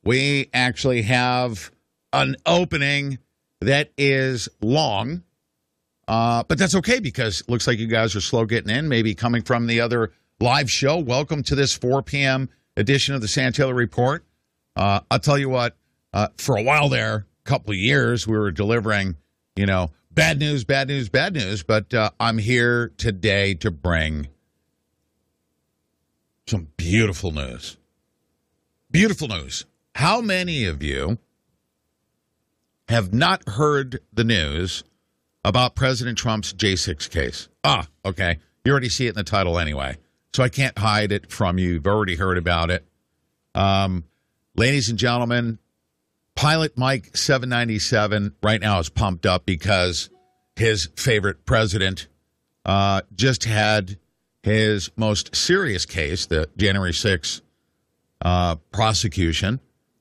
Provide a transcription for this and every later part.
we actually have an opening that is long, but that's okay because it looks like you guys are slow getting in, maybe coming from the other live show. Welcome to this 4 p.m. edition of the Sam Taylor Report. I'll tell you what, for a while there, a couple of years, we were delivering, bad news, but I'm here today to bring some beautiful news. Beautiful news. How many of you have not heard the news about President Trump's J6 case? Okay. You already see it in the title anyway, so I can't hide it from you. You've already heard about it. Ladies and gentlemen, Pilot Mike 797 right now is pumped up because his favorite president just had his most serious case, the January 6th prosecution,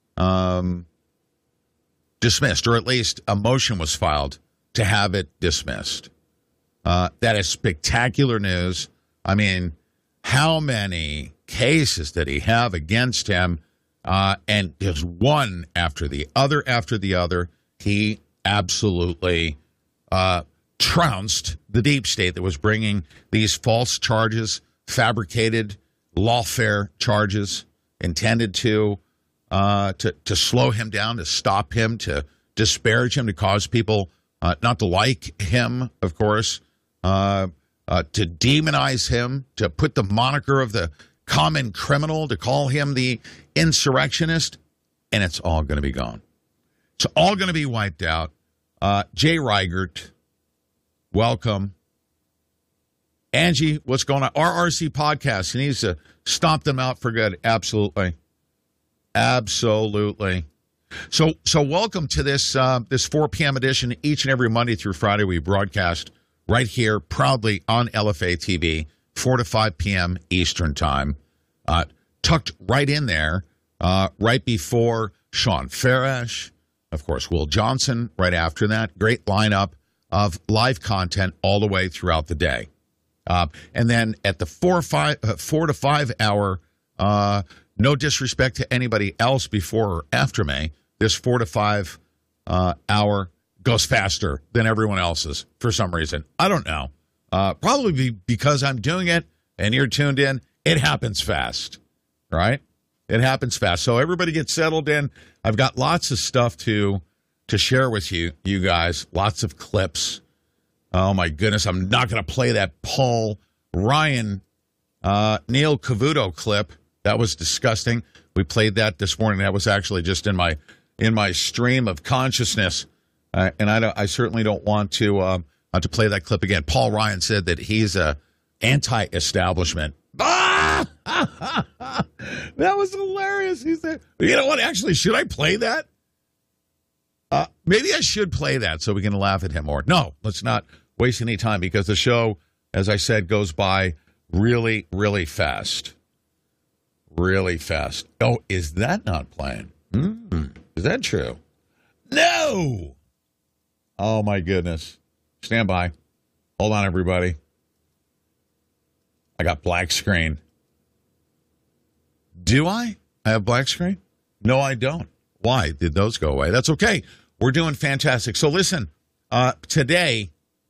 dismissed, or at least a motion was filed to have it dismissed. That is spectacular news. I mean, how many cases did he have against him? And just one after the other. He absolutely trounced the deep state that was bringing these false charges, fabricated lawfare charges intended to slow him down, to stop him, to disparage him, to cause people not to like him, of course, to demonize him, to put the moniker of the common criminal, to call him the insurrectionist, and it's all going to be gone. It's all going to be wiped out. Jay Reichert, welcome. Angie, what's going on? RRC Podcast, he needs to stomp them out for good. Absolutely. So welcome to this 4 p.m. edition. Each and every Monday through Friday, we broadcast right here, proudly on LFA TV, 4 to 5 p.m. Eastern Time. Tucked right in there, right before Sean Farash, of course, Will Johnson right after that. Great lineup of live content all the way throughout the day. And then at the 4 to 5 hour, no disrespect to anybody else before or after me, this 4 to 5 hour goes faster than everyone else's for some reason. I don't know. Probably because I'm doing it and you're tuned in. It happens fast, right? It happens fast. So everybody get settled in. I've got lots of stuff to share with you guys. Lots of clips. Oh, my goodness. I'm not going to play that Paul Ryan Neil Cavuto clip. That was disgusting. We played that this morning. That was actually just in my stream of consciousness. And I certainly don't want to play that clip again. Paul Ryan said that he's a anti-establishment. That was hilarious. He said, you know what? Actually, should I play that? Maybe I should play that so we can laugh at him more. No, let's not waste any time because the show, as I said, goes by really, really fast. Really fast. Oh, is that not playing? Is that true? No! Oh, my goodness. Stand by. Hold on, everybody. I got black screen. Do I have black screen? No, I don't. Why did those go away? That's okay. We're doing fantastic. So listen, today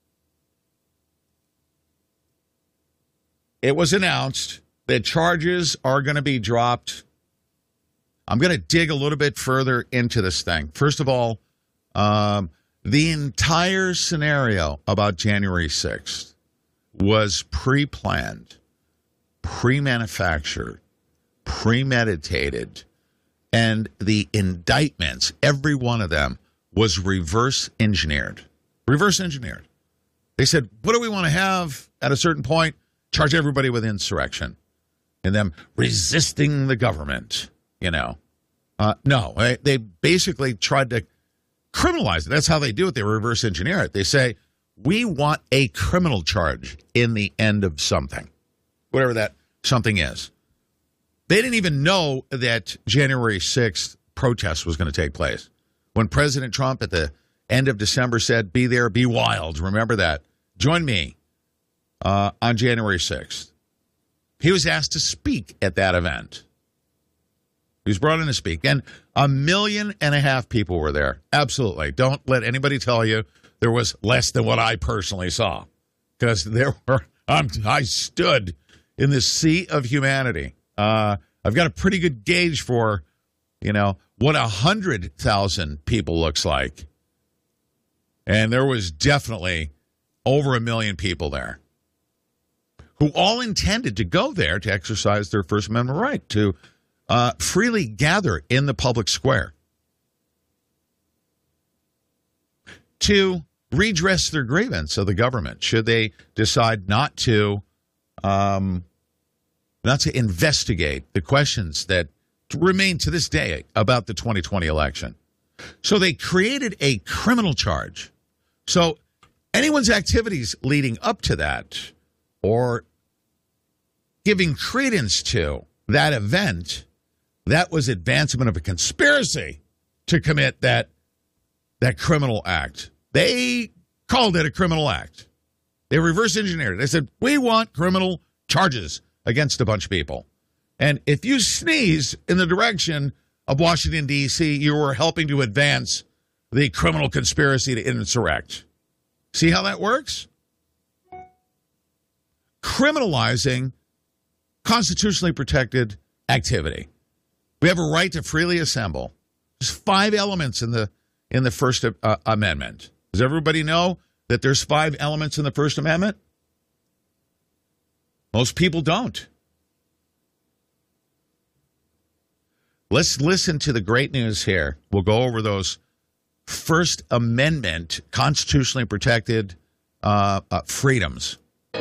it was announced that charges are going to be dropped. I'm going to dig a little bit further into this thing. First of all, the entire scenario about January 6th was pre-planned, pre-manufactured, premeditated, and the indictments, every one of them, was reverse engineered. Reverse engineered. They said, what do we want to have at a certain point? Charge everybody with insurrection and them resisting the government, No, they basically tried to criminalize it. That's how they do it. They reverse engineer it. They say, we want a criminal charge in the end of something, whatever that something is. They didn't even know that January 6th protest was going to take place. When President Trump at the end of December said, be there, be wild. Remember that. Join me on January 6th. He was asked to speak at that event. He was brought in to speak. And 1.5 million people were there. Absolutely. Don't let anybody tell you there was less than what I personally saw. Because there were, I stood in this sea of humanity. I've got a pretty good gauge for, what 100,000 people looks like. And there was definitely over 1 million people there who all intended to go there to exercise their First Amendment right to freely gather in the public square, to redress their grievance of the government should they decide not to investigate the questions that remain to this day about the 2020 election. So they created a criminal charge. So anyone's activities leading up to that or giving credence to that event, that was advancement of a conspiracy to commit that criminal act. They called it a criminal act. They reverse engineered it. They said, we want criminal charges against a bunch of people. And if you sneeze in the direction of Washington, D.C., you are helping to advance the criminal conspiracy to insurrect. See how that works? Criminalizing constitutionally protected activity. We have a right to freely assemble. There's 5 elements in the First Amendment. Does everybody know that there's 5 elements in the First Amendment? Most people don't. Let's listen to the great news here. We'll go over those First Amendment constitutionally protected freedoms.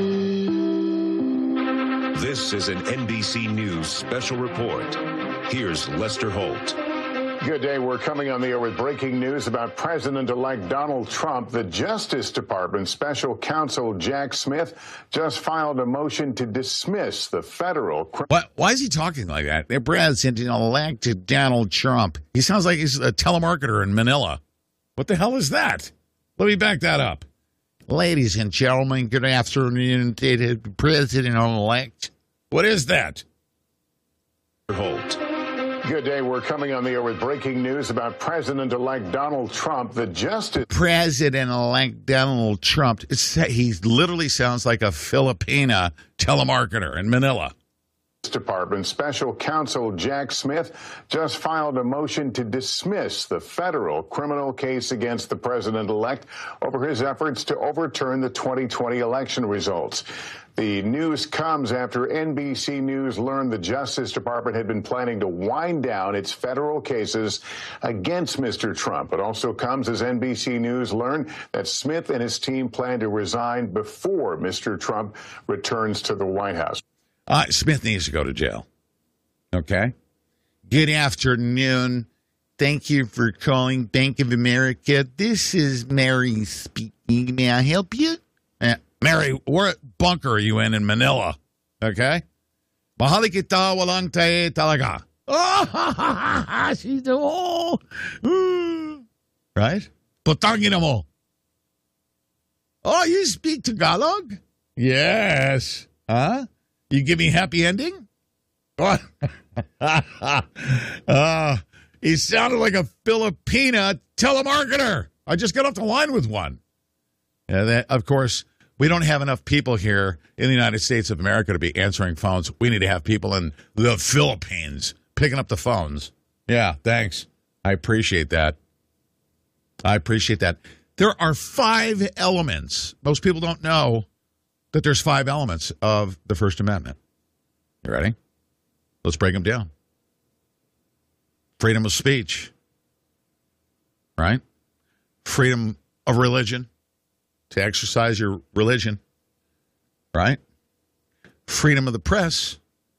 This is an NBC News special report. Here's Lester Holt. Good day. We're coming on the air with breaking news about President-elect Donald Trump. The Justice Department special counsel Jack Smith just filed a motion to dismiss the federal... Why is he talking like that? The President-elect Donald Trump. He sounds like he's a telemarketer in Manila. What the hell is that? Let me back that up. Ladies and gentlemen, good afternoon, President-elect. What is that? Holt. Good day. We're coming on the air with breaking news about President-elect Donald Trump. The Justice... President-elect Donald Trump. He literally sounds like a Filipina telemarketer in Manila. Department special counsel Jack Smith just filed a motion to dismiss the federal criminal case against the president-elect over his efforts to overturn the 2020 election results. The news comes after NBC News learned the Justice Department had been planning to wind down its federal cases against Mr. Trump. It also comes as NBC News learned that Smith and his team plan to resign before Mr. Trump returns to the White House. Smith needs to go to jail. Okay? Good afternoon. Thank you for calling Bank of America. This is Mary speaking. May I help you? Mary, what bunker are you in Manila? Okay? Mahal kita, walang tayo talaga. Oh, she's right? Putangin mo. Oh, you speak Tagalog? Yes. Huh? You give me happy ending? What? He sounded like a Filipina telemarketer. I just got off the line with one. And of course, we don't have enough people here in the United States of America to be answering phones. We need to have people in the Philippines picking up the phones. Yeah, thanks. I appreciate that. There are 5 elements. Most people don't know that there's 5 elements of the First Amendment. You ready? Let's break them down. Freedom of speech, right? Freedom of religion, to exercise your religion, right? Freedom of the press.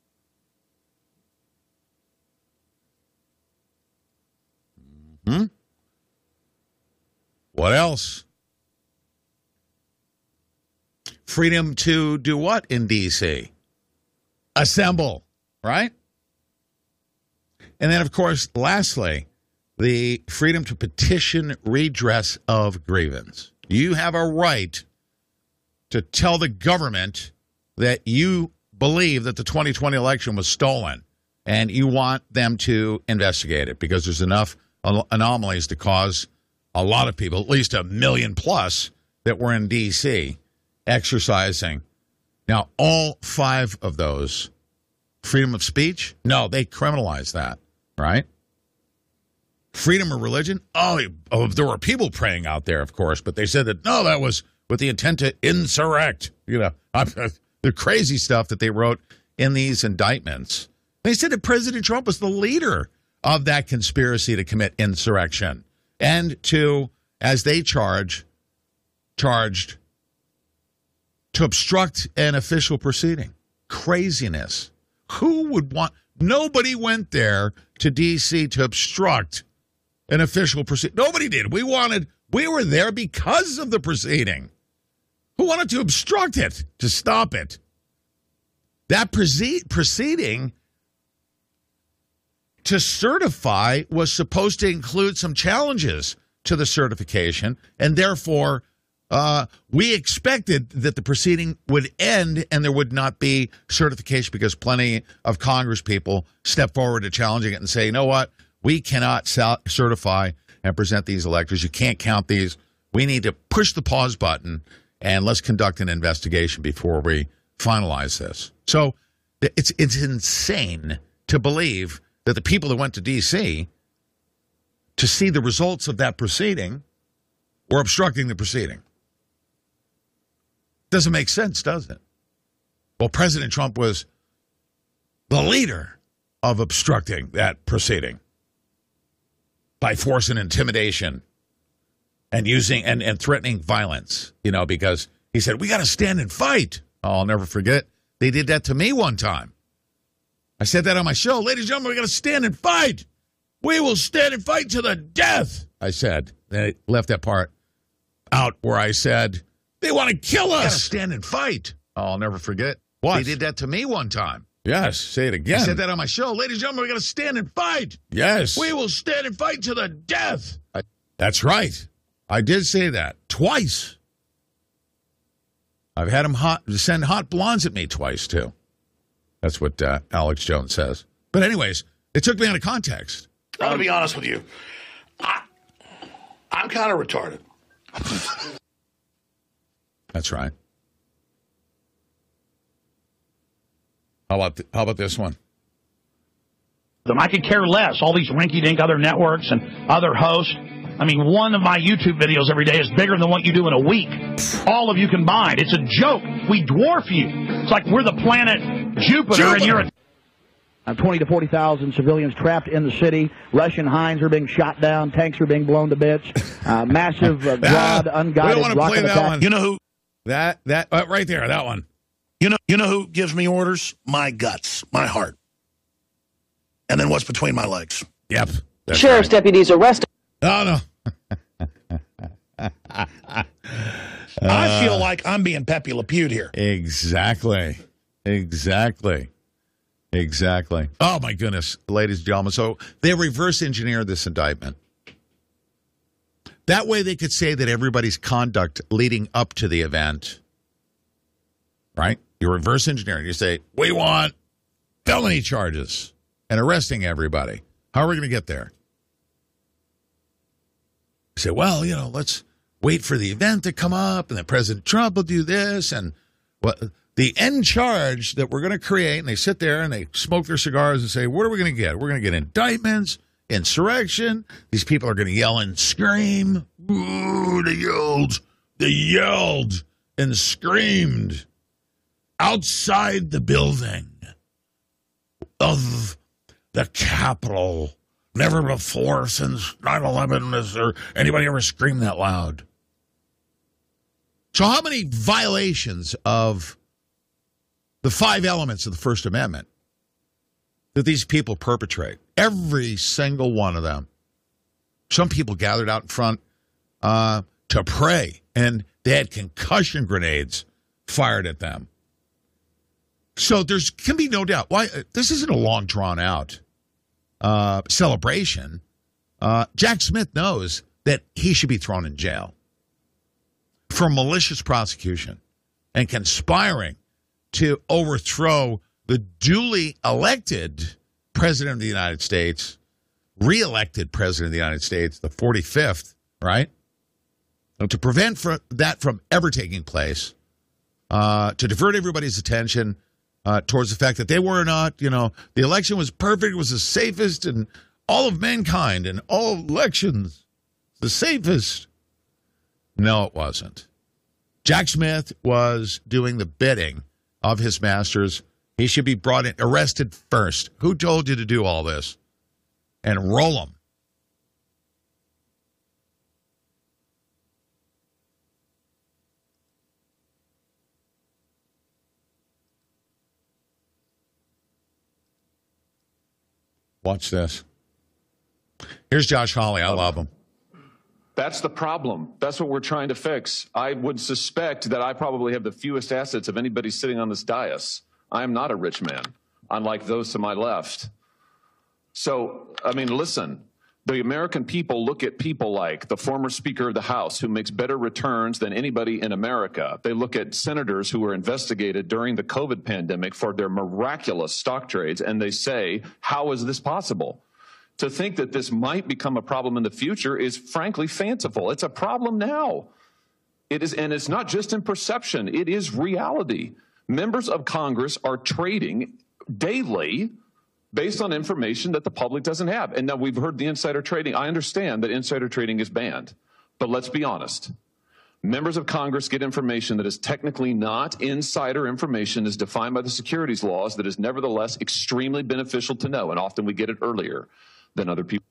What else? Freedom to do what in D.C.? Assemble, right? And then, of course, lastly, the freedom to petition redress of grievance. You have a right to tell the government that you believe that the 2020 election was stolen. and you want them to investigate it because there's enough anomalies to cause a lot of people, at least 1 million plus, that were in D.C. exercising. Now, all 5 of those, freedom of speech? No, they criminalized that, right? Freedom of religion? Oh, there were people praying out there, of course, but they said that, no, that was with the intent to insurrect. You know, the crazy stuff that they wrote in these indictments. They said that President Trump was the leader of that conspiracy to commit insurrection and to, as they charged to obstruct an official proceeding. Craziness. Who would want... Nobody went there to D.C. to obstruct an official proceeding. Nobody did. We were there because of the proceeding. Who wanted to obstruct it, to stop it? That proceeding to certify was supposed to include some challenges to the certification, and therefore we expected that the proceeding would end and there would not be certification because plenty of Congress people stepped forward to challenging it and say, you know what, we cannot certify and present these electors. You can't count these. We need to push the pause button and let's conduct an investigation before we finalize this. So it's insane to believe that the people that went to D.C. to see the results of that proceeding were obstructing the proceeding. Doesn't make sense, does it? Well, President Trump was the leader of obstructing that proceeding by force and intimidation and using and threatening violence, you know, because he said, we got to stand and fight. Oh, I'll never forget. They did that to me one time. I said that on my show. Ladies and gentlemen, we got to stand and fight. We will stand and fight to the death, I said. They left that part out where I said, they want to kill us. We got to stand and fight. Oh, I'll never forget. What? They did that to me one time. Yes, say it again. I said that on my show. Ladies and gentlemen, we got to stand and fight. Yes. We will stand and fight to the death. That's right. I did say that twice. I've had him send hot blondes at me twice, too. That's what Alex Jones says. But anyways, it took me out of context. I'm going to be honest with you. I'm kind of retarded. That's right. How about this one? I could care less. All these rinky-dink other networks and other hosts. I mean, one of my YouTube videos every day is bigger than what you do in a week. All of you combined. It's a joke. We dwarf you. It's like we're the planet Jupiter. And you're a... 20 to 40,000 civilians trapped in the city. Russian Hinds are being shot down. Tanks are being blown to bits. Massive, broad, unguided rocket attack. One. You know who? That right there, that one. You know who gives me orders? My guts, my heart. And then what's between my legs? Yep. Sheriff's deputies arrested. No. I feel like I'm being Pepe Le Pew here. Exactly. Oh, my goodness, ladies and gentlemen. So they reverse engineered this indictment. That way they could say that everybody's conduct leading up to the event, right? You reverse engineering. You say, we want felony charges and arresting everybody. How are we going to get there? You say, well, you know, let's wait for the event to come up and then President Trump will do this and what the end charge that we're going to create. And they sit there and they smoke their cigars and say, what are we going to get? We're going to get indictments, insurrection. These people are going to yell and scream. Ooh, they yelled and screamed outside the building of the Capitol. Never before since 9/11 has there anybody ever screamed that loud. So how many violations of the 5 elements of the First Amendment that these people perpetrate? Every single one of them. Some people gathered out in front to pray, and they had concussion grenades fired at them. So there can be no doubt. Why this isn't a long drawn out celebration. Jack Smith knows that he should be thrown in jail for malicious prosecution and conspiring to overthrow the duly elected President of the United States, re-elected President of the United States, the 45th, right? So to prevent that from ever taking place, to divert everybody's attention towards the fact that they were not, the election was perfect, it was the safest in all of mankind, and all elections, the safest. No, it wasn't. Jack Smith was doing the bidding of his masters. He should be brought in, arrested first. Who told you to do all this? And roll him. Watch this. Here's Josh Hawley. I love him. That's the problem. That's what we're trying to fix. I would suspect that I probably have the fewest assets of anybody sitting on this dais. I am not a rich man, unlike those to my left. So, listen, the American people look at people like the former Speaker of the House, who makes better returns than anybody in America. They look at senators who were investigated during the COVID pandemic for their miraculous stock trades, and they say, how is this possible? To think that this might become a problem in the future is frankly fanciful. It's a problem now. It is, and it's not just in perception. It is reality. Members of Congress are trading daily based on information that the public doesn't have. And now we've heard the insider trading. I understand that insider trading is banned, but let's be honest. Members of Congress get information that is technically not insider information, as defined by the securities laws, that is nevertheless extremely beneficial to know, and often we get it earlier than other people.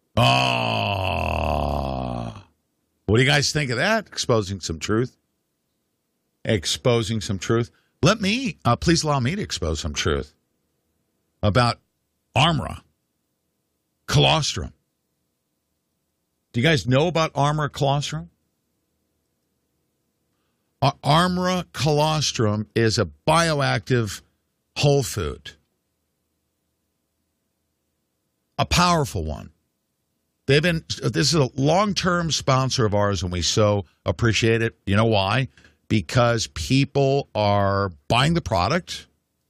Oh. What do you guys think of that? Exposing some truth. Exposing some truth. Please allow me to expose some truth about Armra colostrum. Do you guys know about Armra colostrum? Armra colostrum is a bioactive whole food. A powerful one. This is a long-term sponsor of ours, and we so appreciate it. You know why? Because people are buying the product,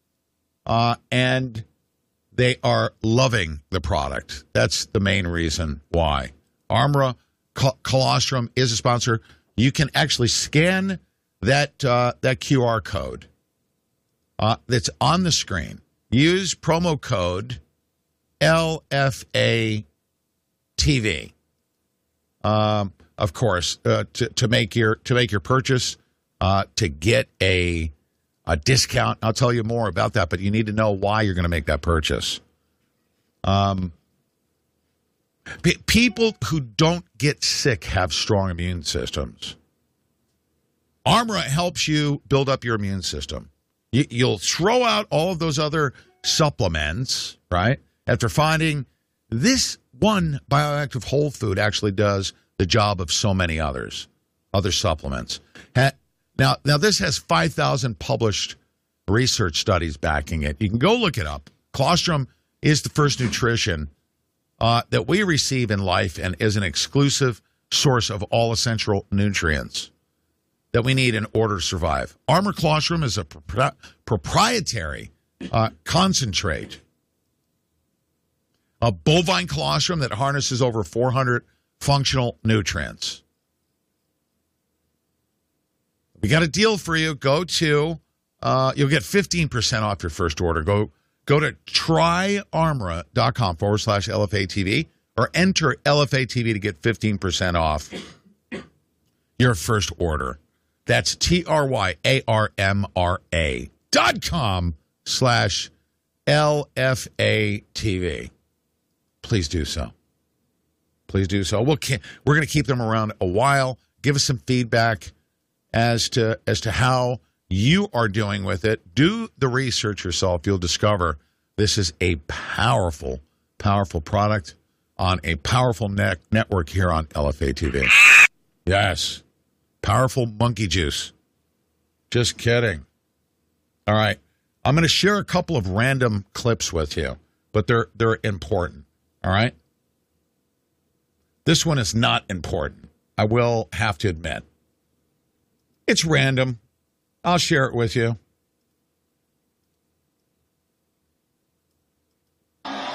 and they are loving the product. That's the main reason why. Armra colostrum is a sponsor. You can actually scan that QR code that's on the screen. Use promo code LFA TV, of course, to make your purchase, to get a discount. I'll tell you more about that, but you need to know why you're going to make that purchase. People who don't get sick have strong immune systems. Armra helps you build up your immune system. You'll throw out all of those other supplements, right? After finding this one bioactive whole food actually does the job of so many other supplements. Now this has 5,000 published research studies backing it. You can go look it up. Colostrum is the first nutrition that we receive in life and is an exclusive source of all essential nutrients that we need in order to survive. Armra colostrum is a proprietary concentrate. A bovine colostrum that harnesses over 400 functional nutrients. We got a deal for you. Go to, you'll get 15% off your first order. Go to tryarmra.com/LFATV or enter LFATV to get 15% off your first order. That's tryarmra.com/LFATV. Please do so. Please do so. We're going to keep them around a while. Give us some feedback as to how you are doing with it. Do the research yourself. You'll discover this is a powerful, powerful product on a powerful network here on LFA TV. Yes. Powerful monkey juice. Just kidding. All right. I'm going to share a couple of random clips with you, but they're important. All right? This one is not important. I will have to admit. It's random. I'll share it with you.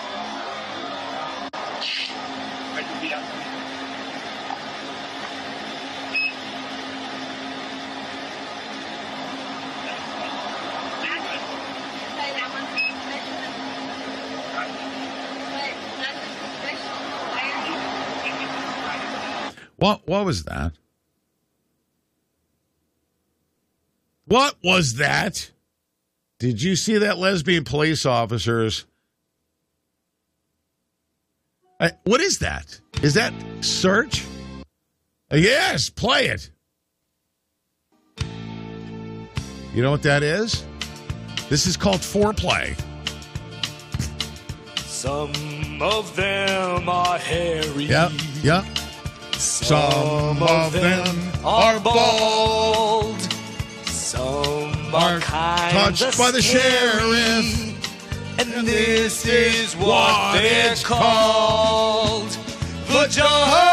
What was that? What was that? Did you see that lesbian police officers? What is that? Is that search? Yes, play it. You know what that is? This is called foreplay. Some of them are hairy. Yep. Some of them are bald. Some are touched by the sheriff. And this is what they're called. Vagina.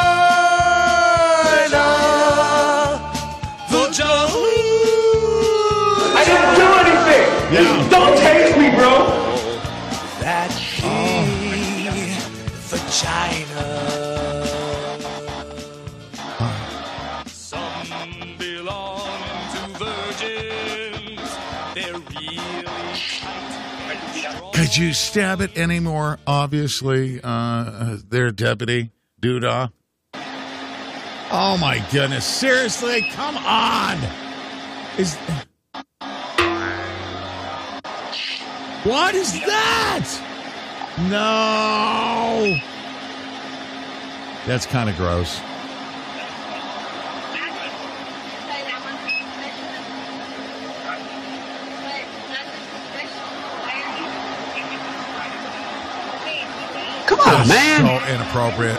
Vagina. I didn't do anything. Yeah. Don't taste me, bro. That vagina. Some belong to virgins. They're really tight. Could you stab it any more obviously, their deputy, Doodah? Oh, my goodness. Seriously? Come on. What is that? No. That's kind of gross. Come on, man. So inappropriate.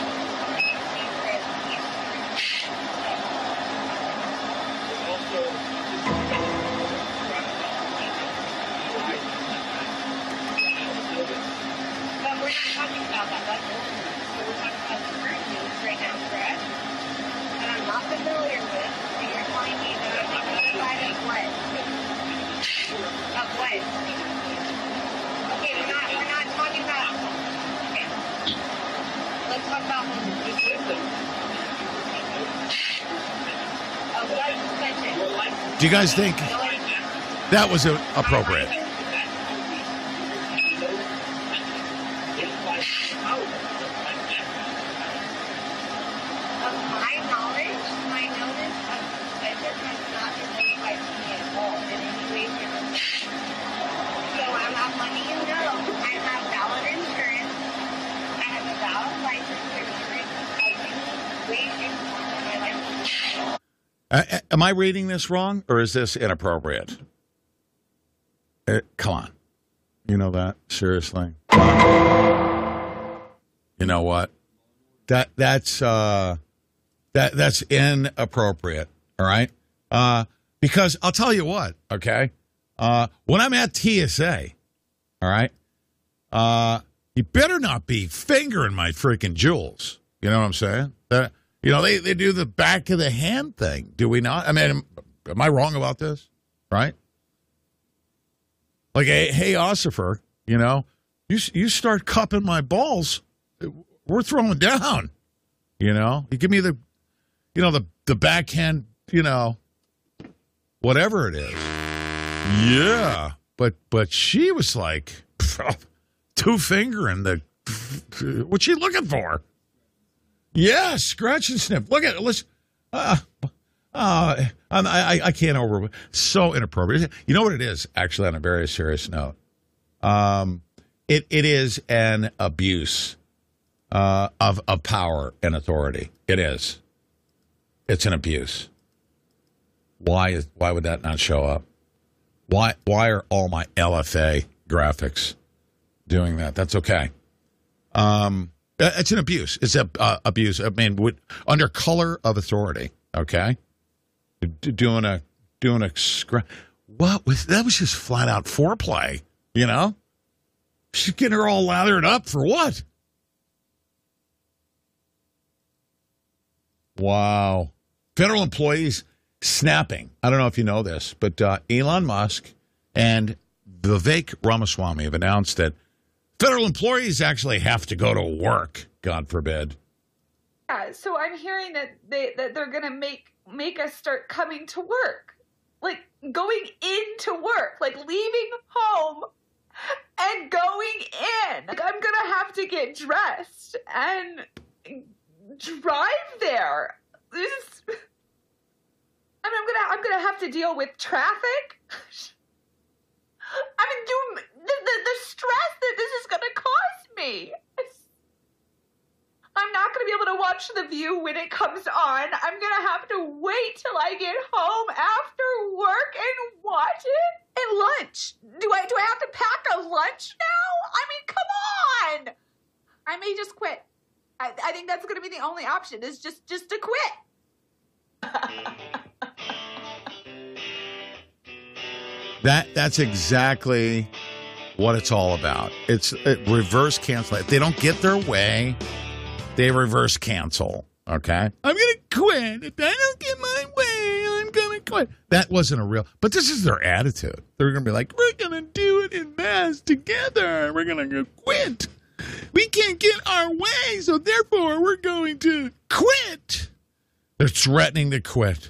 Do you guys think that was appropriate? Am I reading this wrong, or is this inappropriate? Come on. You know that? Seriously. You know what? That's inappropriate, all right? Because I'll tell you what, okay? When I'm at TSA, all right, you better not be fingering my freaking jewels. You know what I'm saying? You know, they do the back of the hand thing. Do we not? I mean, am I wrong about this? Right? Like, hey, Ossifer, you know, you start cupping my balls, we're throwing down. You know? You give me the backhand, you know, whatever it is. Yeah. But she was like, two fingering the, what's she looking for? Yeah, scratch and sniff. Look at it. Let's. I can't over. So inappropriate. You know what it is? Actually, on a very serious note, it is an abuse of power and authority. It is. It's an abuse. Why would that not show up? Why are all my LFA graphics doing that? That's okay. It's an abuse. It's abuse. I mean, under color of authority. Okay, doing a what was that? Was just flat out foreplay. You know, she's getting her all lathered up for what? Wow, federal employees snapping. I don't know if you know this, but Elon Musk and Vivek Ramaswamy have announced that federal employees actually have to go to work, God forbid. Yeah, so I'm hearing that they're going to make us start coming to work. Like, going into work. Like, leaving home and going in. Like, I'm going to have to get dressed and drive there. I'm gonna have to deal with traffic. I mean, the stress that this is gonna cause me. I'm not gonna be able to watch The View when it comes on. I'm gonna have to wait till I get home after work and watch it. And lunch. Do I have to pack a lunch now? I mean, come on. I may just quit. I think that's gonna be the only option. Is just to quit. That's exactly what it's all about. It's reverse cancel. If they don't get their way, they reverse cancel. Okay? I'm going to quit. If I don't get my way, I'm going to quit. That wasn't a real, but this is their attitude. They're going to be like, we're going to do it en masse together. We're going to quit. We can't get our way, so therefore we're going to quit. They're threatening to quit.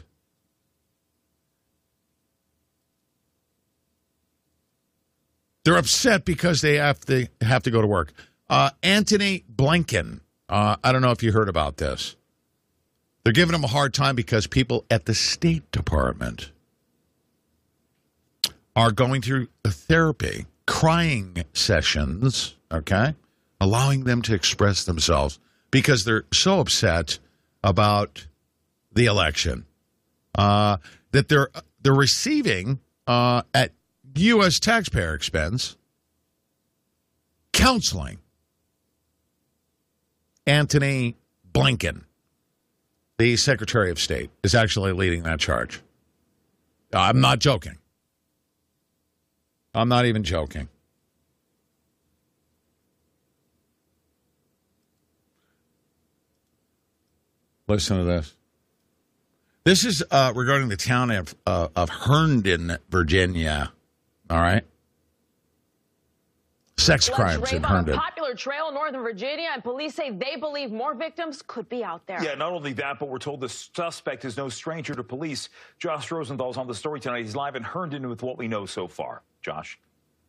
They're upset because they have to go to work. Antony Blinken, I don't know if you heard about this. They're giving him a hard time because people at the State Department are going through therapy, crying sessions, okay, allowing them to express themselves because they're so upset about the election that they're receiving at U.S. taxpayer expense counseling. Antony Blinken, the Secretary of State, is actually leading that charge. I'm not joking. I'm not even joking. Listen to this. This is regarding the town of Herndon, Virginia. All right. Sex crimes in Herndon. On a popular trail in Northern Virginia, and police say they believe more victims could be out there. Yeah, not only that, but we're told the suspect is no stranger to police. Josh Rosenthal's on the story tonight. He's live in Herndon with what we know so far. Josh.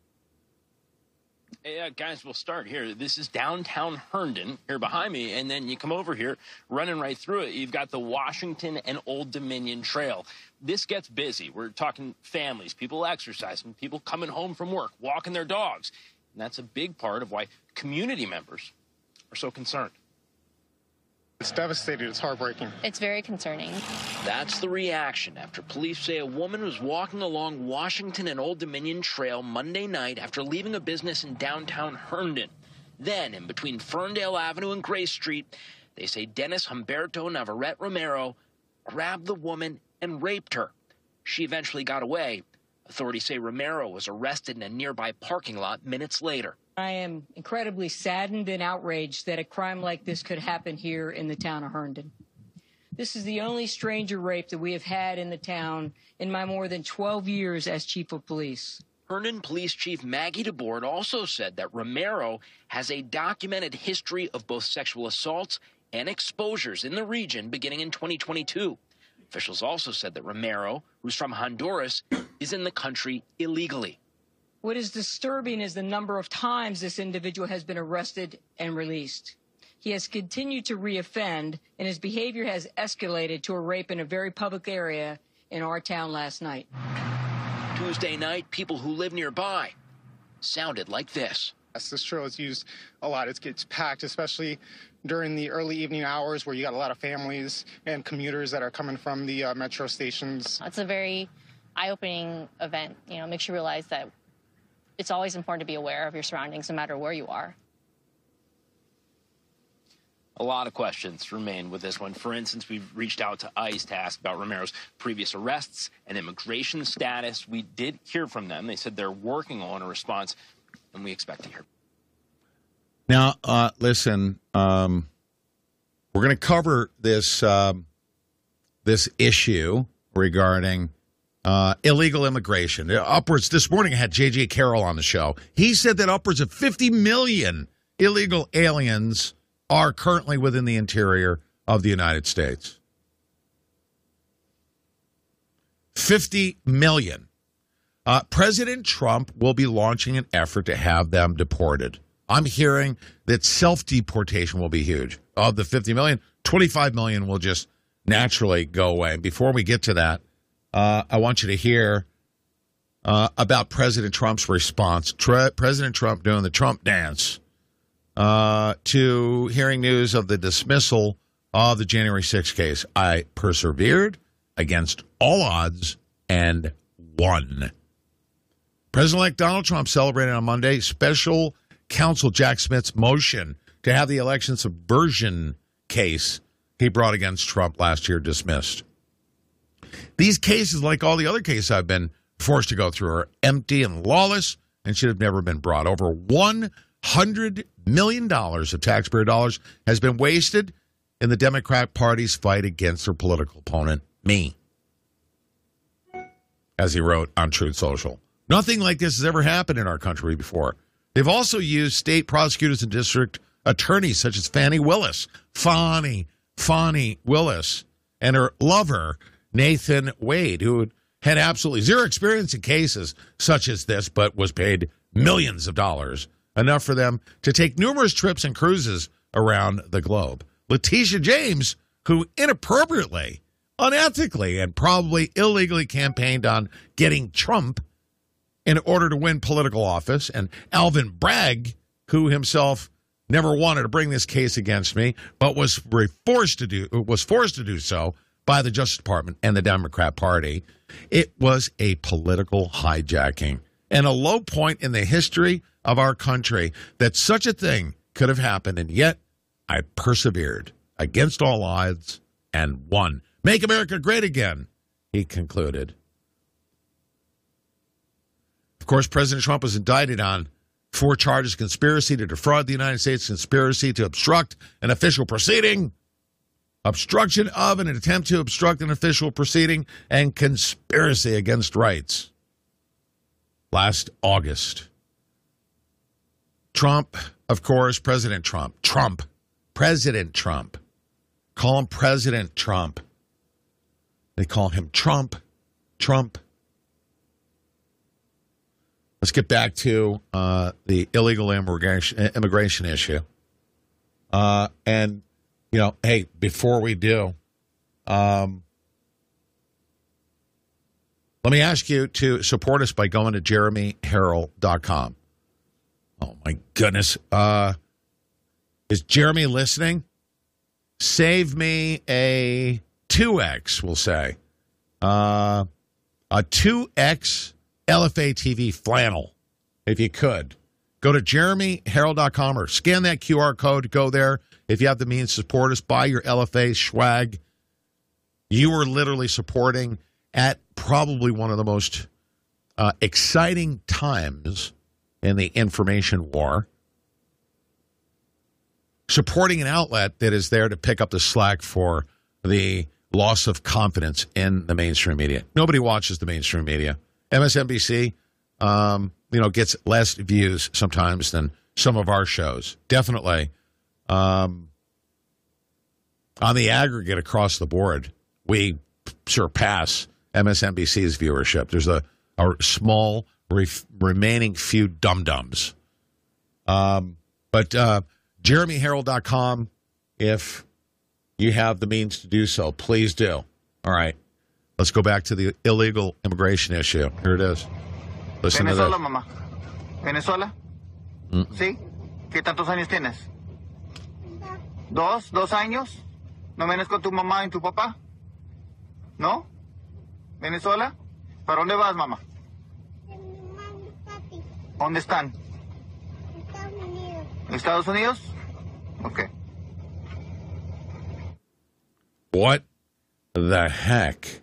Yeah, guys, we'll start here. This is downtown Herndon, here behind me, and then you come over here, running right through it. You've got the Washington and Old Dominion Trail. This gets busy. We're talking families, people exercising, people coming home from work, walking their dogs. And that's a big part of why community members are so concerned. It's devastating. It's heartbreaking. It's very concerning. That's the reaction after police say a woman was walking along Washington and Old Dominion Trail Monday night after leaving a business in downtown Herndon. Then, in between Ferndale Avenue and Grace Street, they say Dennis Humberto Navarrete Romero grabbed the woman and raped her. She eventually got away. Authorities say Romero was arrested in a nearby parking lot minutes later. I am incredibly saddened and outraged that a crime like this could happen here in the town of Herndon. This is the only stranger rape that we have had in the town in my more than 12 years as chief of police. Herndon Police Chief Maggie DeBoard also said that Romero has a documented history of both sexual assaults and exposures in the region beginning in 2022. Officials also said that Romero, who's from Honduras, is in the country illegally. What is disturbing is the number of times this individual has been arrested and released. He has continued to reoffend, and his behavior has escalated to a rape in a very public area in our town last night. Tuesday night, people who live nearby sounded like this. This trail is used a lot. It gets packed, especially during the early evening hours where you got a lot of families and commuters that are coming from the metro stations. It's a very eye-opening event. You know, makes you realize that it's always important to be aware of your surroundings no matter where you are. A lot of questions remain with this one. For instance, we've reached out to ICE to ask about Romero's previous arrests and immigration status. We did hear from them. They said they're working on a response, and we expect to hear. Now, listen, we're going to cover this this issue regarding illegal immigration. Upwards, this morning I had J.J. Carroll on the show. He said that upwards of 50 million illegal aliens are currently within the interior of the United States. 50 million. President Trump will be launching an effort to have them deported. I'm hearing that self-deportation will be huge. Of the 50 million, $25 million will just naturally go away. Before we get to that, I want you to hear about President Trump's response. President Trump doing the Trump dance to hearing news of the dismissal of the January 6th case. I persevered against all odds and won. President-elect Donald Trump celebrated on Monday special counsel Jack Smith's motion to have the election subversion case he brought against Trump last year dismissed. These cases, like all the other cases I've been forced to go through, are empty and lawless and should have never been brought. Over $100 million of taxpayer dollars has been wasted in the Democrat Party's fight against their political opponent, me, as he wrote on Truth Social. Nothing like this has ever happened in our country before. They've also used state prosecutors and district attorneys such as Fani Willis, and her lover, Nathan Wade, who had absolutely zero experience in cases such as this, but was paid millions of dollars, enough for them to take numerous trips and cruises around the globe. Letitia James, who inappropriately, unethically, and probably illegally campaigned on getting Trump in order to win political office, and Alvin Bragg, who himself never wanted to bring this case against me, but was forced to do so by the Justice Department and the Democrat Party. It was a political hijacking and a low point in the history of our country that such a thing could have happened, and yet I persevered against all odds and won. Make America great again, he concluded. Of course, President Trump was indicted on 4 charges: conspiracy to defraud the United States, conspiracy to obstruct an official proceeding, obstruction of an attempt to obstruct an official proceeding, and conspiracy against rights. Last August, Trump, of course, President Trump. Call him President Trump. They call him Trump. Let's get back to the illegal immigration issue. And, you know, hey, before we do, let me ask you to support us by going to JeremyHerrell.com. Oh, my goodness. Is Jeremy listening? Save me a 2X, we'll say. A 2X LFA TV flannel, if you could. Go to JeremyHerrell.com or scan that QR code. Go there. If you have the means to support us, buy your LFA swag. You are literally supporting at probably one of the most exciting times in the information war. Supporting an outlet that is there to pick up the slack for the loss of confidence in the mainstream media. Nobody watches the mainstream media. MSNBC, gets less views sometimes than some of our shows. Definitely, on the aggregate across the board, we surpass MSNBC's viewership. There's a small remaining few dum-dums. But JeremyHerrell.com, if you have the means to do so, please do. All right. Let's go back to the illegal immigration issue. Here it is. Listen Venezuela, to this. mamá. Venezuela? ¿Sí? ¿Qué tantos años tienes? ¿2 años? ¿No vienes con tu mamá y tu papá? ¿No? ¿Venezuela? ¿Para dónde vas, mamá? ¿Dónde están? ¿Estados Unidos? Okay. What the heck?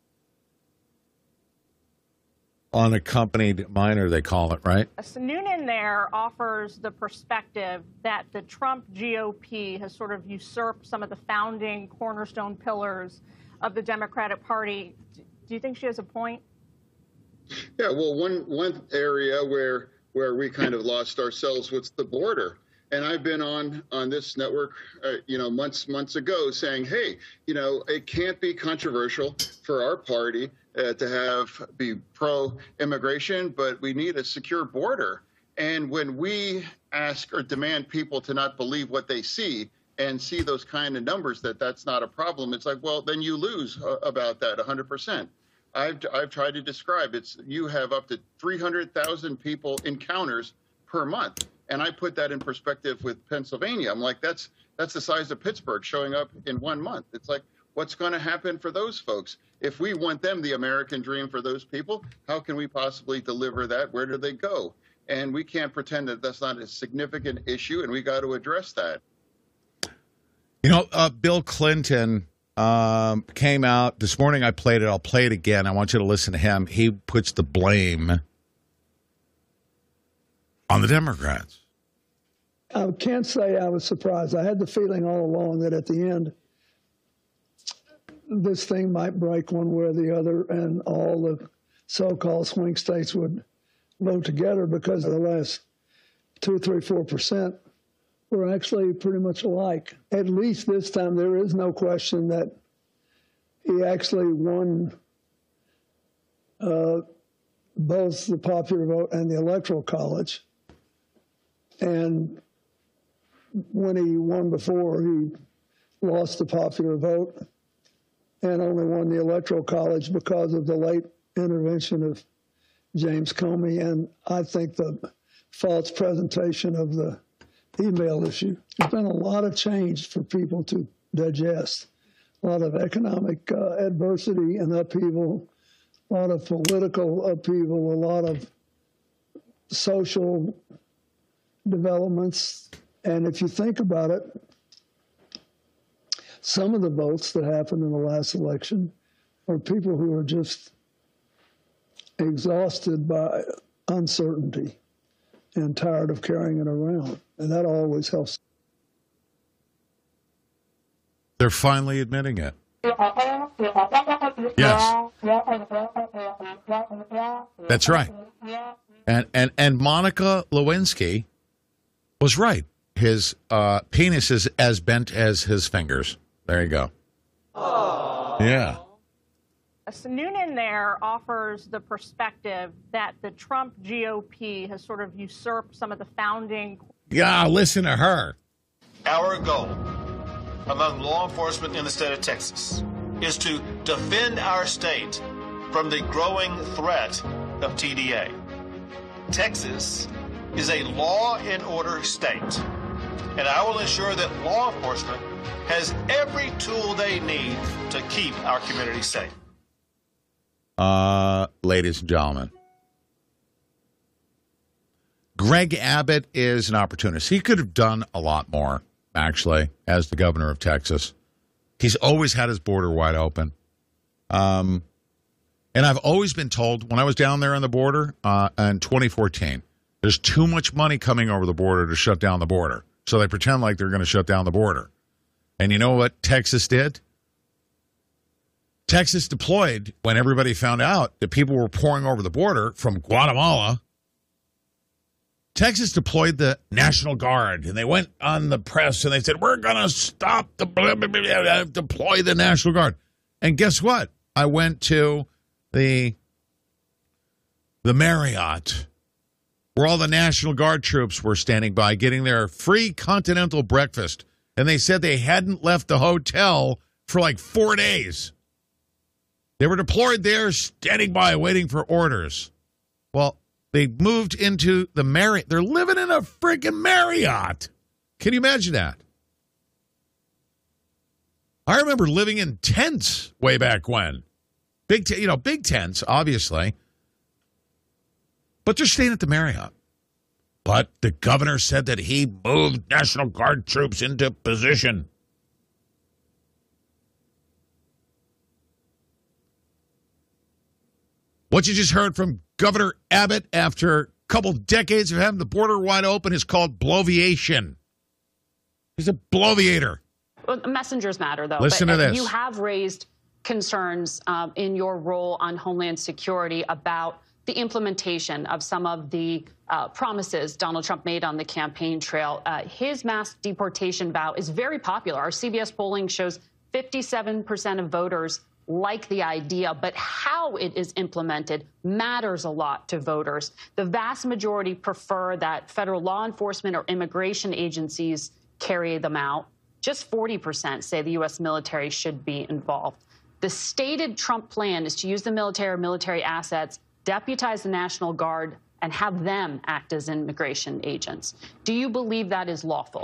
Unaccompanied minor, they call it, right? So Noonan there offers the perspective that the Trump GOP has sort of usurped some of the founding cornerstone pillars of the Democratic Party. Do you think she has a point? Yeah, well, one area where we kind of lost ourselves was the border. And I've been on this network, months ago saying, hey, it can't be controversial for our party to be pro-immigration, but we need a secure border. And when we ask or demand people to not believe what they see and see those kind of numbers that's not a problem, it's like, well, then you lose about that 100%. I've tried to describe you have up to 300,000 people encounters per month. And I put that in perspective with Pennsylvania. I'm like, that's the size of Pittsburgh showing up in 1 month. It's like, what's going to happen for those folks? If we want them the American dream for those people, how can we possibly deliver that? Where do they go? And we can't pretend that that's not a significant issue, and we got to address that. You know, Bill Clinton came out this morning. I played it. I'll play it again. I want you to listen to him. He puts the blame on the Democrats. I can't say I was surprised. I had the feeling all along that at the end, this thing might break one way or the other, and all the so-called swing states would vote together, because the last 2, 3, 4% were actually pretty much alike. At least this time, there is no question that he actually won both the popular vote and the Electoral College. And when he won before, he lost the popular vote and only won the Electoral College because of the late intervention of James Comey, and I think the false presentation of the email issue. There's been a lot of change for people to digest, a lot of economic adversity and upheaval, a lot of political upheaval, a lot of social developments. And if you think about it, some of the votes that happened in the last election are people who are just exhausted by uncertainty and tired of carrying it around. And that always helps. They're finally admitting it. Yes. That's right. And Monica Lewinsky was right. His penis is as bent as his fingers. There you go. Oh. Yeah. So Noonan there offers the perspective that the Trump GOP has sort of usurped some of the founding. Yeah, listen to her. Our goal among law enforcement in the state of Texas is to defend our state from the growing threat of TDA. Texas is a law and order state, and I will ensure that law enforcement has every tool they need to keep our community safe. Ladies and gentlemen, Greg Abbott is an opportunist. He could have done a lot more, actually, as the governor of Texas. He's always had his border wide open. And I've always been told, when I was down there on the border in 2014, there's too much money coming over the border to shut down the border. So they pretend like they're going to shut down the border. And you know what Texas did? Texas deployed, when everybody found out that people were pouring over the border from Guatemala, Texas deployed the National Guard. And they went on the press and they said, we're going to stop the deploy the National Guard. And guess what? I went to the Marriott, where all the National Guard troops were standing by getting their free continental breakfast. And they said they hadn't left the hotel for like 4 days. They were deployed there, standing by, waiting for orders. Well, they moved into the Marriott. They're living in a freaking Marriott. Can you imagine that? I remember living in tents way back when. Big tents, obviously. But they're staying at the Marriott. But the governor said that he moved National Guard troops into position. What you just heard from Governor Abbott after a couple decades of having the border wide open is called bloviation. He's a bloviator. Well, messengers matter, though. Listen to this. You have raised concerns in your role on Homeland Security about the implementation of some of the promises Donald Trump made on the campaign trail. His mass deportation vow is very popular. Our CBS polling shows 57% of voters like the idea, but how it is implemented matters a lot to voters. The vast majority prefer that federal law enforcement or immigration agencies carry them out. just 40% say the U.S. military should be involved. The stated Trump plan is to use the military or military assets, deputize the National Guard, and have them act as immigration agents. Do you believe that is lawful?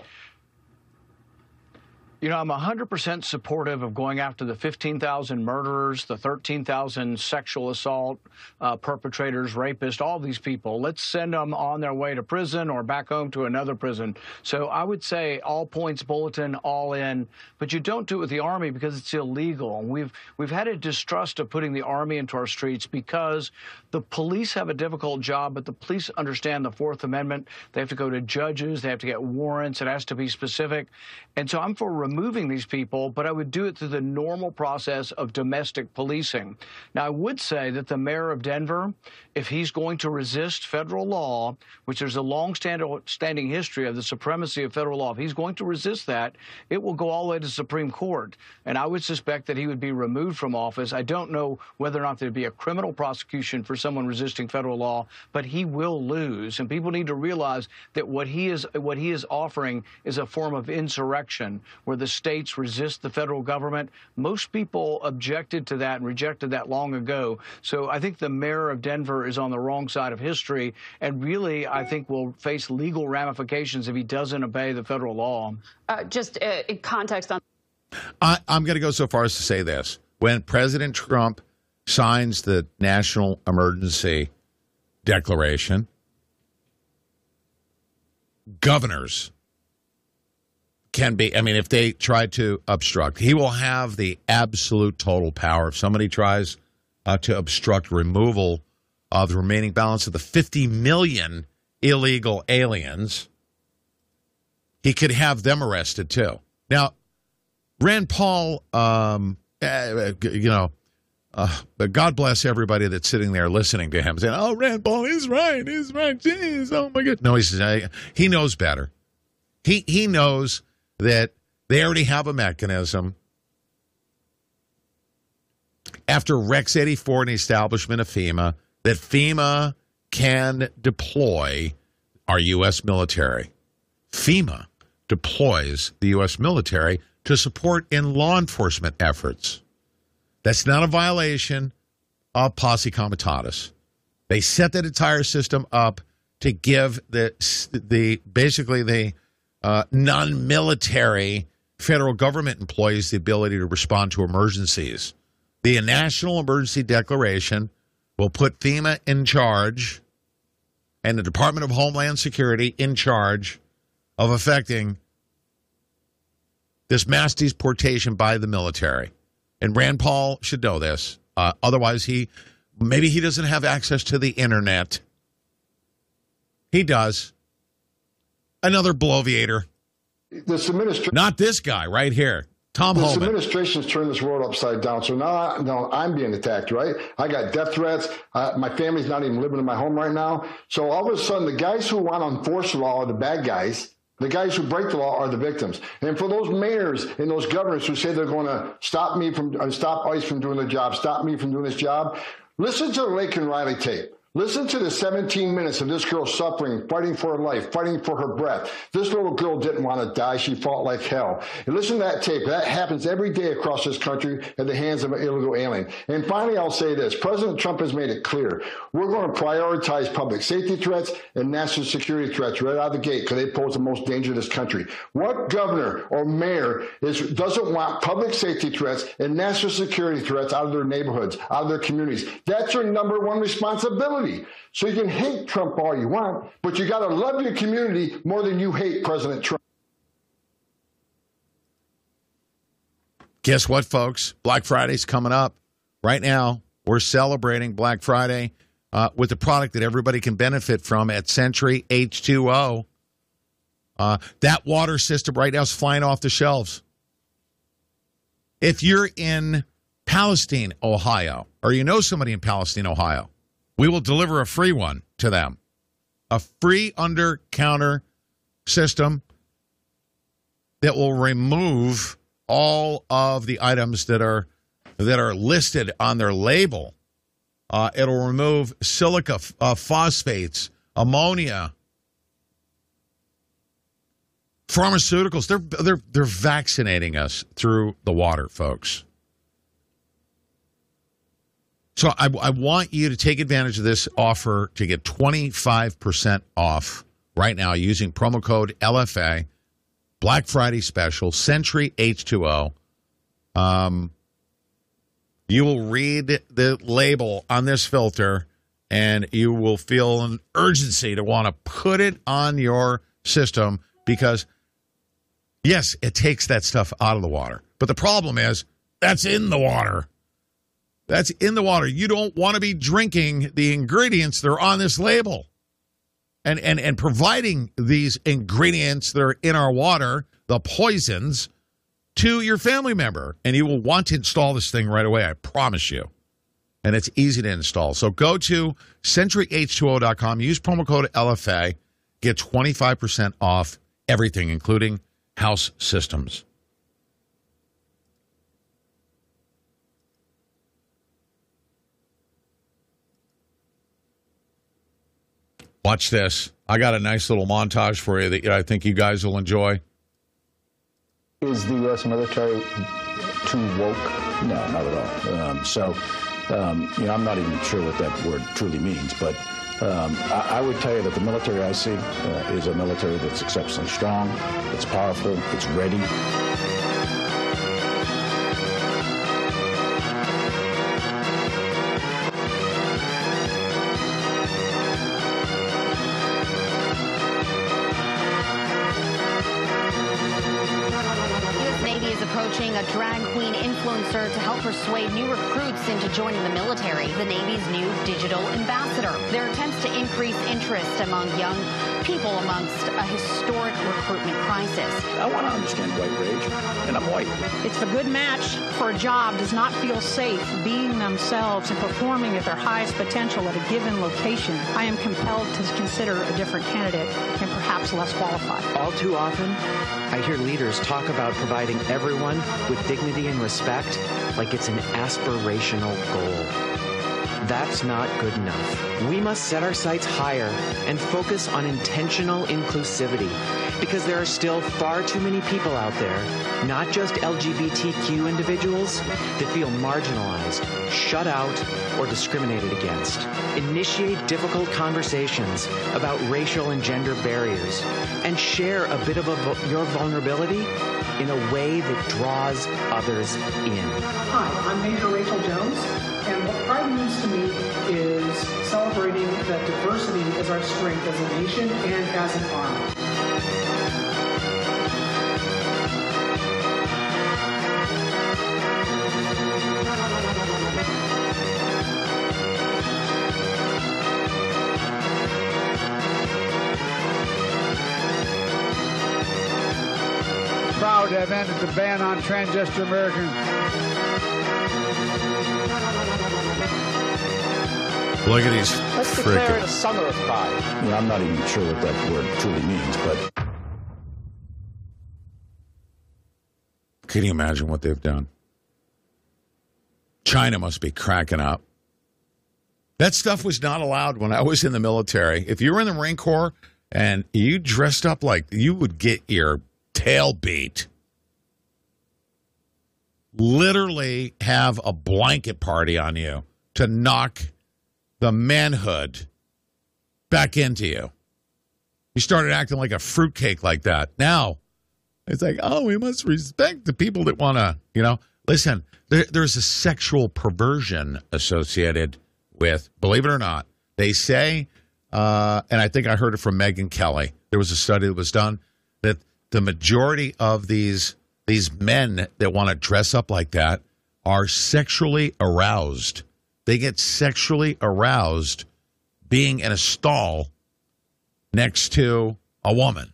You know, I'm 100% supportive of going after the 15,000 murderers, the 13,000 sexual assault perpetrators, rapists, all these people. Let's send them on their way to prison or back home to another prison. So I would say all points bulletin, all in. But you don't do it with the Army because it's illegal. We've had a distrust of putting the Army into our streets because the police have a difficult job, but the police understand the Fourth Amendment. They have to go to judges. They have to get warrants. It has to be specific. And so I'm for removing these people, but I would do it through the normal process of domestic policing. Now, I would say that the mayor of Denver, if he's going to resist federal law, which there's a long-standing history of the supremacy of federal law, if he's going to resist that, it will go all the way to the Supreme Court. And I would suspect that he would be removed from office. I don't know whether or not there'd be a criminal prosecution for someone resisting federal law, but he will lose. And people need to realize that what he is offering is a form of insurrection, where the states resist the federal government. Most people objected to that and rejected that long ago. So I think the mayor of Denver is on the wrong side of history, and really, I think will face legal ramifications if he doesn't obey the federal law. Just in context on... I'm going to go so far as to say this. When President Trump signs the national emergency declaration, governors can be, I mean, if they try to obstruct, he will have the absolute total power. If somebody tries to obstruct removal of the remaining balance of the 50 million illegal aliens, he could have them arrested too. Now, Rand Paul, but God bless everybody that's sitting there listening to him saying, oh, Rand Paul is right. Jeez, oh my God. No, he knows better. He knows that they already have a mechanism after Rex 84 and the establishment of FEMA, that FEMA can deploy our U.S. military. FEMA deploys the U.S. military to support in law enforcement efforts. That's not a violation of posse comitatus. They set that entire system up to give basically the non-military federal government employees the ability to respond to emergencies. The National Emergency Declaration will put FEMA in charge and the Department of Homeland Security in charge of effecting this mass deportation by the military. And Rand Paul should know this. Otherwise, maybe he doesn't have access to the internet. He does. Another bloviator. This administration, not this guy right here, Tom Homan. This administration's turned this world upside down. So now I'm being attacked, right? I got death threats. My family's not even living in my home right now. So all of a sudden, the guys who want to enforce the law are the bad guys. The guys who break the law are the victims. And for those mayors and those governors who say they're going to stop ICE from doing their job, stop me from doing this job, listen to the Laken Riley tape. Listen to the 17 minutes of this girl suffering, fighting for her life, fighting for her breath. This little girl didn't want to die. She fought like hell. And listen to that tape. That happens every day across this country at the hands of an illegal alien. And finally, I'll say this. President Trump has made it clear. We're going to prioritize public safety threats and national security threats right out of the gate because they pose the most danger to this country. What governor or mayor doesn't want public safety threats and national security threats out of their neighborhoods, out of their communities? That's your number one responsibility. So you can hate Trump all you want, but you got to love your community more than you hate President Trump. Guess what, folks? Black Friday's coming up. Right now, we're celebrating Black Friday with a product that everybody can benefit from at Century H2O. That water system right now is flying off the shelves. If you're in Palestine, Ohio, or you know somebody in Palestine, Ohio, we will deliver a free one to them. A free under-counter system that will remove all of the items that are listed on their label. It'll remove silica, phosphates, ammonia. Pharmaceuticals, they're vaccinating us through the water, folks. So I want you to take advantage of this offer to get 25% off right now using promo code LFA, Black Friday special, Century H2O. You will read the label on this filter, and you will feel an urgency to want to put it on your system because, yes, it takes that stuff out of the water. But the problem is that's in the water. That's in the water. You don't want to be drinking the ingredients that are on this label. And providing these ingredients that are in our water, the poisons, to your family member. And you will want to install this thing right away, I promise you. And it's easy to install. So go to CenturyH2O.com, use promo code LFA, get 25% off everything, including house systems. Watch this. I got a nice little montage for you that I think you guys will enjoy. Is the U.S. military too woke? No, not at all. I'm not even sure what that word truly means, but I would tell you that the military I see is a military that's exceptionally strong, it's powerful, it's ready. A drag queen influencer to help persuade new recruits into joining the military, the Navy's new digital ambassador. Their attempts to increase interest among young people amongst a historic recruitment crisis. I want to understand white rage, and I'm white. It's a good match for a job does not feel safe being themselves and performing at their highest potential at a given location. I am compelled to consider a different candidate and perhaps less qualified. All too often, I hear leaders talk about providing everyone with dignity and respect like it's an aspirational goal. That's not good enough. We must set our sights higher and focus on intentional inclusivity because there are still far too many people out there, not just LGBTQ individuals, that feel marginalized, shut out, or discriminated against. Initiate difficult conversations about racial and gender barriers and share a bit of your vulnerability in a way that draws others in. Hi, I'm Major Rachel Jones, and what Pride means to me is celebrating that diversity is our strength as a nation and as an army. Proud to have ended the ban on transgender Americans. Look at these. Let's declare it a summer of pride. I'm not even sure what that word truly means, but... Can you imagine what they've done? China must be cracking up. That stuff was not allowed when I was in the military. If you were in the Marine Corps and you dressed up like, you would get your tail beat. Literally have a blanket party on you to knock the manhood back into you. You started acting like a fruitcake like that. Now, it's like, oh, we must respect the people that want to, Listen, there's a sexual perversion associated with, believe it or not, they say, and I think I heard it from Megyn Kelly, there was a study that was done, that the majority of these men that want to dress up like that are sexually aroused. They get sexually aroused being in a stall next to a woman.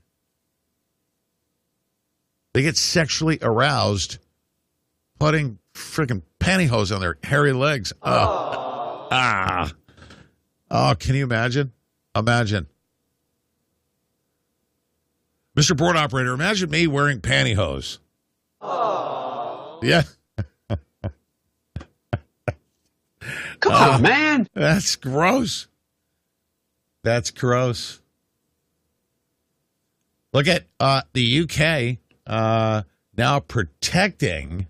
They get sexually aroused putting freaking pantyhose on their hairy legs. Oh, can you imagine? Imagine. Mr. Board Operator, imagine me wearing pantyhose. Oh. Yeah. Come on, man. That's gross. That's gross. Look at the UK now protecting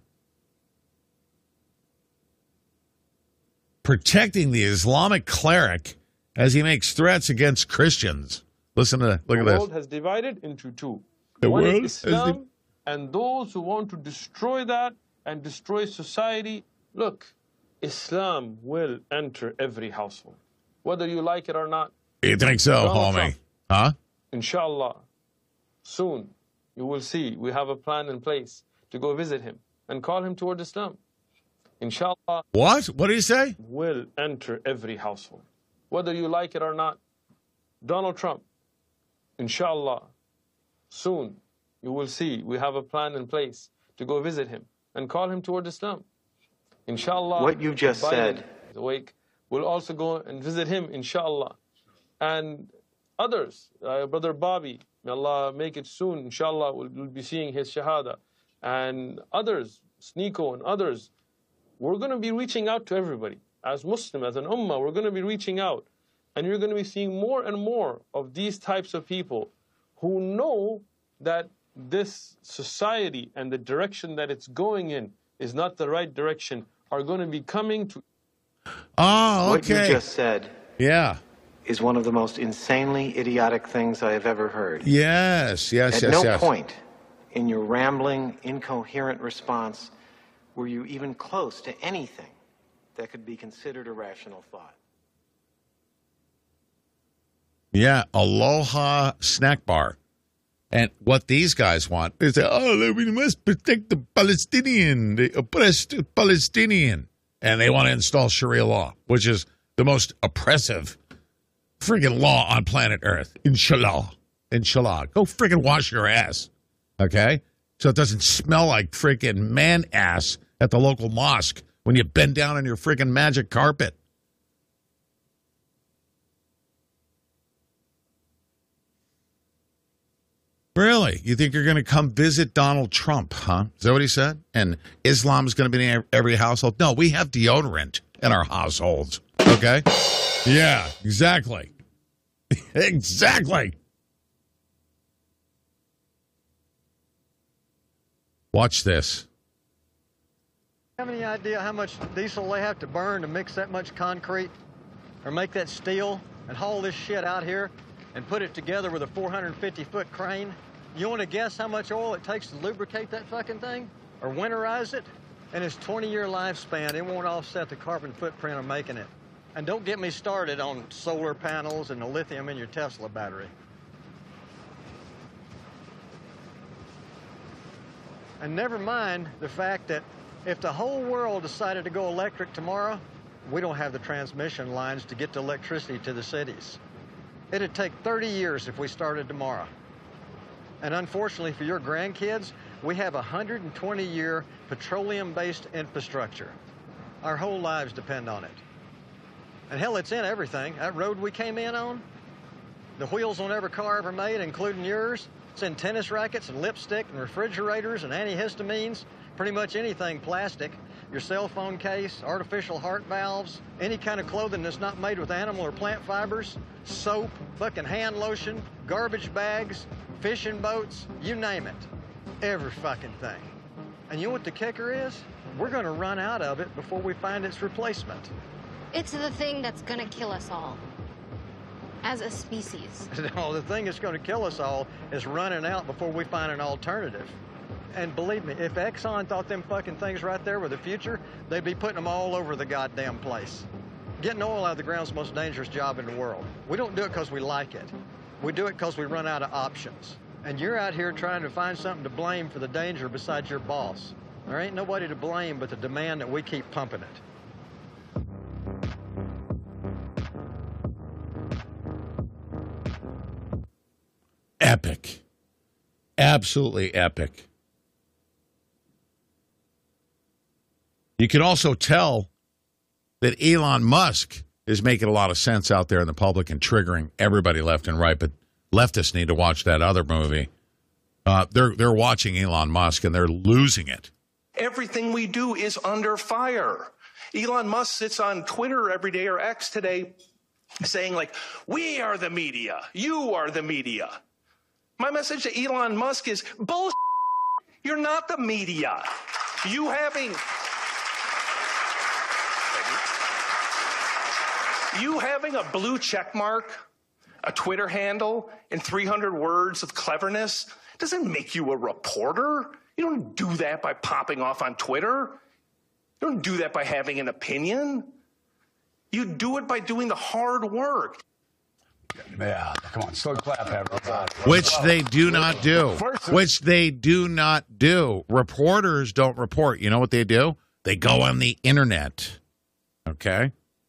the Islamic cleric as he makes threats against Christians. Look at this. The world has divided into two. One is Islam, and those who want to destroy that and destroy society. Look, Islam will enter every household, whether you like it or not. You think so, Donald homie? Trump, Huh? Inshallah, soon you will see we have a plan in place to go visit him and call him toward Islam. Inshallah. What? What did he say? Will enter every household, whether you like it or not. Donald Trump, inshallah, soon you will see we have a plan in place to go visit him and call him toward Islam. Inshallah. What you just said. Awake. We'll also go and visit him, inshallah. And others, Brother Bobby, may Allah make it soon, inshallah, we'll be seeing his shahada. And others, Sneeko and others, we're going to be reaching out to everybody. As Muslim, as an ummah, we're going to be reaching out. And you're going to be seeing more and more of these types of people who know that this society and the direction that it's going in is not the right direction, are going to be coming to... Oh, okay. What you just said is one of the most insanely idiotic things I have ever heard. Yes. At no point in your rambling, incoherent response were you even close to anything that could be considered a rational thought. Yeah, Aloha snack bar. And what these guys want is that, we must protect the Palestinian, the oppressed Palestinian. And they want to install Sharia law, which is the most oppressive friggin' law on planet Earth. Inshallah. Go friggin' wash your ass. Okay? So it doesn't smell like friggin' man ass at the local mosque when you bend down on your friggin' magic carpet. Really? You think you're going to come visit Donald Trump, huh? Is that what he said? And Islam is going to be in every household? No, we have deodorant in our households. Okay? Yeah, exactly. Exactly. Watch this. Have any idea how much diesel they have to burn to mix that much concrete or make that steel and haul this shit out here and put it together with a 450-foot crane? You want to guess how much oil it takes to lubricate that fucking thing or winterize it? And its 20-year lifespan, it won't offset the carbon footprint of making it. And don't get me started on solar panels and the lithium in your Tesla battery. And never mind the fact that if the whole world decided to go electric tomorrow, we don't have the transmission lines to get the electricity to the cities. It'd take 30 years if we started tomorrow. And unfortunately for your grandkids, we have a 120-year petroleum-based infrastructure. Our whole lives depend on it. And hell, it's in everything. That road we came in on, the wheels on every car ever made, including yours, it's in tennis rackets and lipstick and refrigerators and antihistamines, pretty much anything plastic. Your cell phone case, artificial heart valves, any kind of clothing that's not made with animal or plant fibers, soap, fucking hand lotion, garbage bags, fishing boats, you name it. Every fucking thing. And you know what the kicker is? We're going to run out of it before we find its replacement. It's the thing that's going to kill us all. As a species. No, the thing that's going to kill us all is running out before we find an alternative. And believe me, if Exxon thought them fucking things right there were the future, they'd be putting them all over the goddamn place. Getting oil out of the ground is the most dangerous job in the world. We don't do it because we like it. We do it because we run out of options. And you're out here trying to find something to blame for the danger besides your boss. There ain't nobody to blame but the demand that we keep pumping it. Epic. Absolutely epic. You can also tell that Elon Musk is making a lot of sense out there in the public and triggering everybody left and right, but leftists need to watch that other movie. They're watching Elon Musk and they're losing it. Everything we do is under fire. Elon Musk sits on Twitter every day, or X today, saying like, we are the media, you are the media. My message to Elon Musk is bullshit. You're not the media. You having a blue check mark, a Twitter handle, and 300 words of cleverness doesn't make you a reporter. You don't do that by popping off on Twitter. You don't do that by having an opinion. You do it by doing the hard work. Yeah, come on, slow clap, everybody. Which they do not do. Which they do not do. Reporters don't report. You know what they do? They go on the internet. Okay?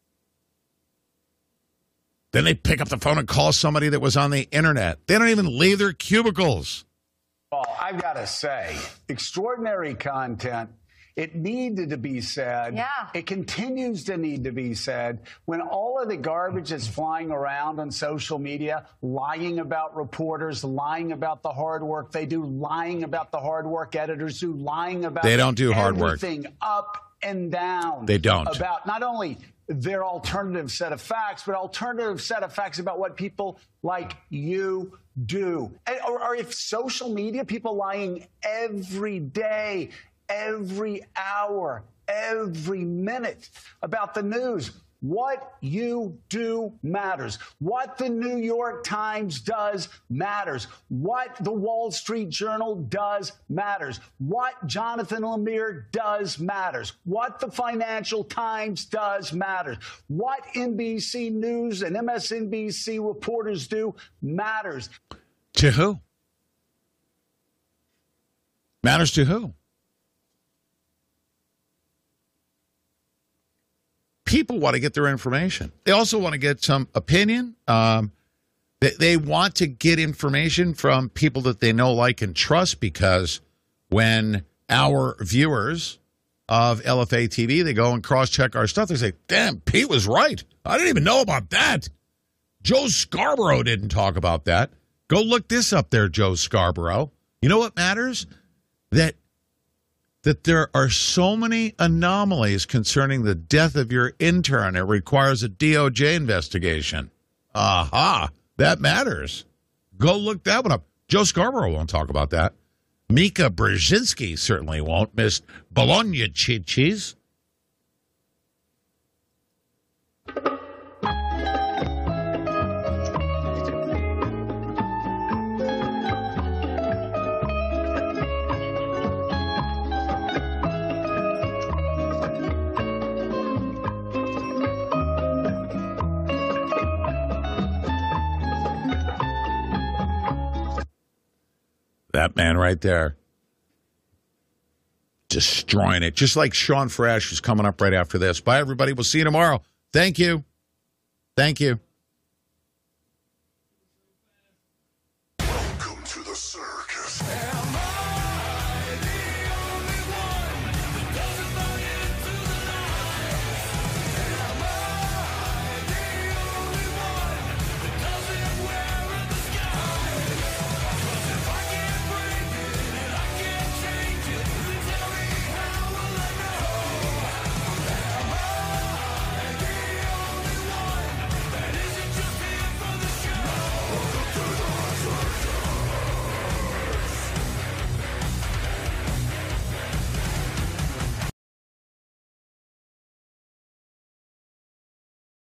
Then they pick up the phone and call somebody that was on the internet. They don't even leave their cubicles. Well, I've got to say, extraordinary content. It needed to be said. Yeah. It continues to need to be said. When all of the garbage is flying around on social media, lying about reporters, lying about the hard work they do, lying about the hard work editors do, lying about they don't do hard work. Everything up and down. They don't. About not only their alternative set of facts, but alternative set of facts about what people like you do. Or if social media, people lying every day, every hour, every minute about the news. What you do matters. What the New York Times does matters. What the Wall Street Journal does matters. What Jonathan Lemire does matters. What the Financial Times does matters. What NBC News and MSNBC reporters do matters. To who? Matters to who? People want to get their information. They also want to get some opinion. They want to get information from people that they know, like, and trust, because when our viewers of LFA TV, they go and cross-check our stuff, they say, damn, Pete was right. I didn't even know about that. Joe Scarborough didn't talk about that. Go look this up there, Joe Scarborough. You know what matters? That there are so many anomalies concerning the death of your intern. It requires a DOJ investigation. Aha, that matters. Go look that one up. Joe Scarborough won't talk about that. Mika Brzezinski certainly won't. Miss Bologna cheese. That man right there. Destroying it. Just like Sean Fresh, who's coming up right after this. Bye, everybody. We'll see you tomorrow. Thank you. Thank you.